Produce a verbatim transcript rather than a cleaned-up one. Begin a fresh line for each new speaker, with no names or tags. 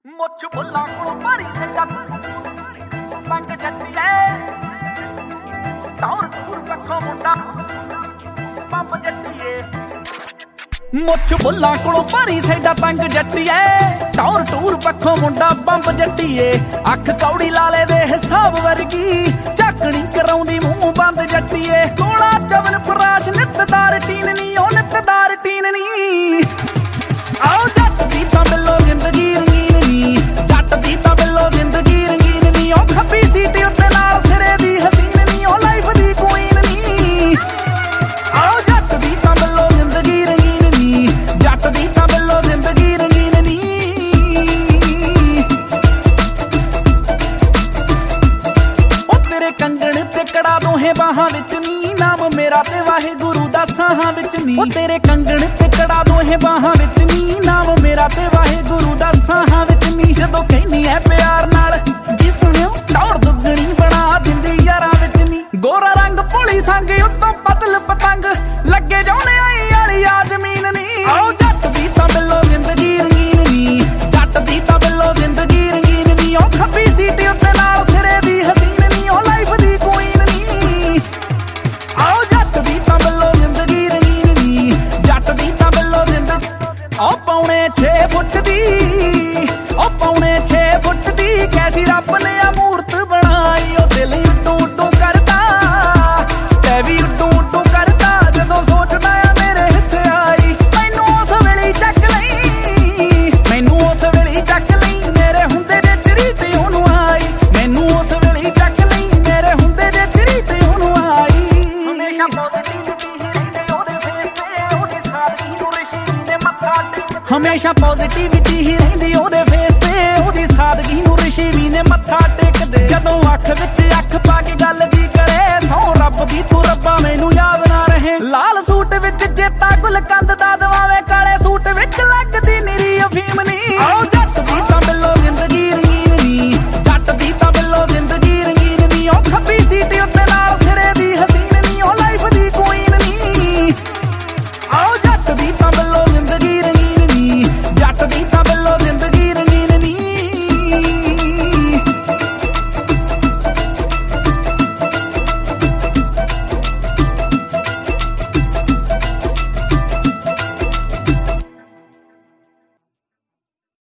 ਮੁੱਛ ਬੁੱਲਾਂ ਕੋਲੋਂ ਭਾਰੀ ਸੱਜਾ ਤੰਗ ਜੱਟੀਏ ਟੌਰ ਟੂਰ ਪੱਖੋਂ ਮੁੰਡਾ ਪੰਪ ਜੱਟੀਏ ਮੁੱਛ ਬੁੱਲਾਂ ਕੋਲੋਂ ਭਾਰੀ ਸੱਜਾ ਤੰਗ ਜੱਟੀਏ ਟੌਰ ਟੂਰ ਪੱਖੋਂ ਮੁੰਡਾ ਪੰਪ ਜੱਟੀਏ ਅੱਖ ਕੌੜੀ ਲਾਲੇ ਦੇ ਹਿਸਾਬ ਵਰਗੀ ਝਾਕਣੀ ਕਰਾਉਂਦੀ ਮੂੰਹ ਬੰਦ ਜੱਟੀਏ ਕੋਲਾ ਚਵਨ ਪਰਾਸ਼ ਨਿੱਤਦਾਰ ਟੀਨ ਨੀ ਉਹ ਨਿੱਤਦਾਰ ਟੀਨ ਨੀ ਆਓ ਜੱਟ ਦੀ ਤਾਂ ਬਿੱਲੋ ਜ਼ਿੰਦਗੀ ਰੰਗੀਨ ਨੀ ਜੱਟ ਦੀ ਤਾਂ ਬਿੱਲੋ ਜ਼ਿੰਦਗੀ ਰੰਗੀਨ ਨੀ ਉਹ ਖੱਬੀ ਸੀਟ ਉੱਤੇ ਨਾਲ ਸਿਰੇ ਦੀ ਹਸੀਨ ਨੀ ਉਹ ਲਾਈਫ ਦੀ ਕੁਈਨ ਨੀ ਆਓ ਜੱਟ ਦੀ ਤਾਂ ਬਿੱਲੋ ਜ਼ਿੰਦਗੀ ਰੰਗੀਨ ਨੀ ਜੱਟ ਦੀ ਤਾਂ ਬਿੱਲੋ ਜ਼ਿੰਦਗੀ ਰੰਗੀਨ ਨੀ ਉਹ ਤੇਰੇ ਕੰਗਣ ਤੇ ਕੜਾ ਦੋਹੇ ਬਾਹਾਂ ਵਿੱਚ ਨੀ ਨਾਮ ਮੇਰਾ ਤੇ ਵਾਹਿਗੁਰੂ ਦਾ ਸਾਹਾਂ ਵਿੱਚ ਨੀ ਉਹ ਤੇਰੇ ਕੰਗਣ ਤੇ ਕੜਾ ਦੋਹੇ ਬਾਹਾਂ ਵਿੱਚ ਨੀ ਨਾਮ ਮੇਰਾ ਤੇ ਵਾਹਿਗੁਰੂ ਦਾ ਸਾਹਾਂ ਵਿੱਚ ਨੀ ਜਦੋਂ ਕਹਿੰਦੀ ਐ ਪਿਆਰ ਨਾਲ ਜੀ ਸੁਣਿਓ ਟੌਰ ਦੁੱਗਣੀ ਬਣਾ ਦਿੰਦੀ ਯਾਰਾਂ ਵਿੱਚ ਨੀ ਗੋਰਾ ਰੰਗ ਭੋਲੀ ਸੰਗ ਉੱਤੋਂ ਪਤਲ ਪਤੰਗ ਲੱਗੇ ਜਾਉਣੇ ਆਈ ਵਾਲੀ ਆ ਜ਼ਮੀਨ ਨੀ ਆਓ ਜੱਟ ਦੀ ਤਾਂ ਬਿੱਲੋ ਜ਼ਿੰਦਗੀ ਰੰਗੀਨ ਨੀ ਜੱਟ ਦੀ ਤਾਂ ਬਿੱਲੋ ਜ਼ਿੰਦਗੀ ਰੰਗੀਨ ਨੀ ਉਹ ਖੱਬੀ ਸੀਟ ਉੱਤੇ ਨਾਲ ਸਿਰੇ ਦੀ ਹਸੀਨ ਨੀ ਉਹ ਲਾਈਫ ਦੀ ਕੁਈਨ ਨੀ ਆਓ ਜੱਟ ਦੀ ਤਾਂ ਬਿੱਲੋ ਜ਼ਿੰਦਗੀ ਰੰਗੀਨ ਨੀ ਜੱਟ ਦੀ ਤਾਂ ਬਿੱਲੋ ਜ਼ਿੰਦਗੀ ਉਹ ਪੌਣੇ ਛੇ ਫੁੱਟ ਦੀ ਉਹ ਪੌਣੇ ਛੇ ਫੁੱਟ ਦੀ ਕੈਸੀ ਰੱਬ ਨੇ ਆ ਮੂਰਤ ਬਣਾਈ ਉਹ ਦਿਲ ਉੱਡੂ ਉੱਡੂ ਕਰਦਾ ਤੇ ਵੀ ਉੱਡੂ ਉੱਡੂ ਕਰਦਾ ਜਦੋਂ ਸੋਚਦਾ ਆ ਮੇਰੇ ਹਿੱਸੇ ਆਈ ਮੈਨੂੰ ਉਸ ਵੇਲੇ ਚੱਕ ਲਈ ਮੈਨੂੰ ਉਸ ਵੇਲੇ ਚੱਕ ਲਈ ਮੇਰੇ ਹੁੰਦੇ ਦੇ ਤੇਰੀ ਤੇ ਉਹਨੂੰ ਆਈ ਮੈਨੂੰ ਉਸ ਵੇਲੇ ਚੱਕ ਲਈ ਮੇਰੇ ਹੁੰਦੇ ਦੇ ਤੇਰੀ ਤੇ ਉਹਨੂੰ ਆਈ ਹਮੇਸ਼ਾ ਪੋਜ਼ਿਟਿਵਿਟੀ ਹੀ ਰਹਿੰਦੀ ਉਹਦੇ ਫੇਸ ਤੇ ਉਹਦੀ ਸਾਦਗੀ ਨੂੰ ਰਿਸ਼ੀ ਨੇ ਮੱਥਾ ਟੇਕ ਹਮੇਸ਼ਾ ਪੋਜ਼ਿਟਿਵਿਟੀ ਹੀ ਰਹਿੰਦੀ ਉਹਦੇ ਫੇਸ ਤੇ ਉਹਦੀ ਸਾਦਗੀ ਨੂੰ ਰਿਸ਼ੀ ਵੀ ਨੇ ਮੱਥਾ ਟੇਕਦੇ ਜਦੋਂ ਅੱਖ ਵਿੱਚ ਅੱਖ ਪਾ ਕੇ ਗੱਲ ਦੀ ਕਰੇ ਸੌ ਰੱਬ ਦੀ ਤੂੰ ਰੱਬਾ ਮੈਨੂੰ ਯਾਦ ਨਾ ਰਹੇ ਲਾਲ ਸੂਟ ਵਿੱਚ ਚੇਤਾ ਗੁਲਕੰਦ ਦਾ ਦਵਾਵੇ ਕਾਲੇ ਸੂਟ ਵਿੱਚ ਲੱਗਦੀ